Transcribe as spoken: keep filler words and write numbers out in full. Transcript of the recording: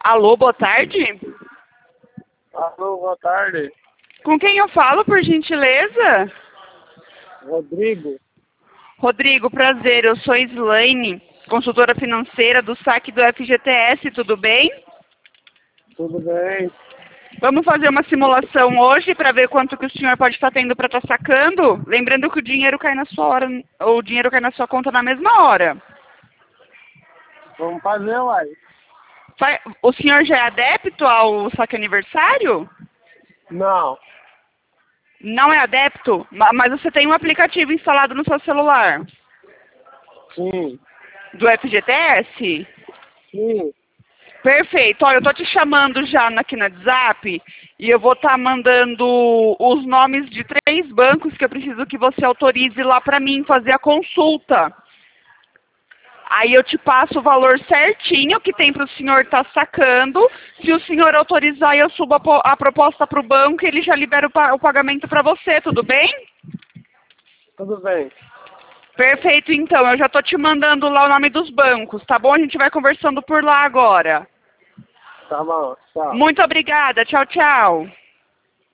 Alô, boa tarde. Alô, boa tarde. Com quem eu falo, por gentileza? Rodrigo. Rodrigo, prazer. Eu sou Slaine, consultora financeira do saque do F G T S, tudo bem? Tudo bem? Vamos fazer uma simulação hoje para ver quanto que o senhor pode estar tendo para estar sacando? Lembrando que o dinheiro cai na sua hora, ou o dinheiro cai na sua conta na mesma hora. Vamos fazer, uai. O senhor já é adepto ao saque aniversário? Não. Não é adepto? Mas você tem um aplicativo instalado no seu celular? Sim. Do F G T S? Sim. Perfeito. Olha, eu tô te chamando já aqui no WhatsApp e eu vou estar mandando os nomes de três bancos que eu preciso que você autorize lá para mim fazer a consulta. Aí eu te passo o valor certinho que tem para o senhor estar sacando. Se o senhor autorizar, eu subo a, a proposta para o banco e ele já libera o, pa o pagamento para você, tudo bem? Tudo bem. Perfeito, então. Eu já tô te mandando lá o nome dos bancos, tá bom? A gente vai conversando por lá agora. Tá bom, tchau. Muito obrigada. Tchau, tchau.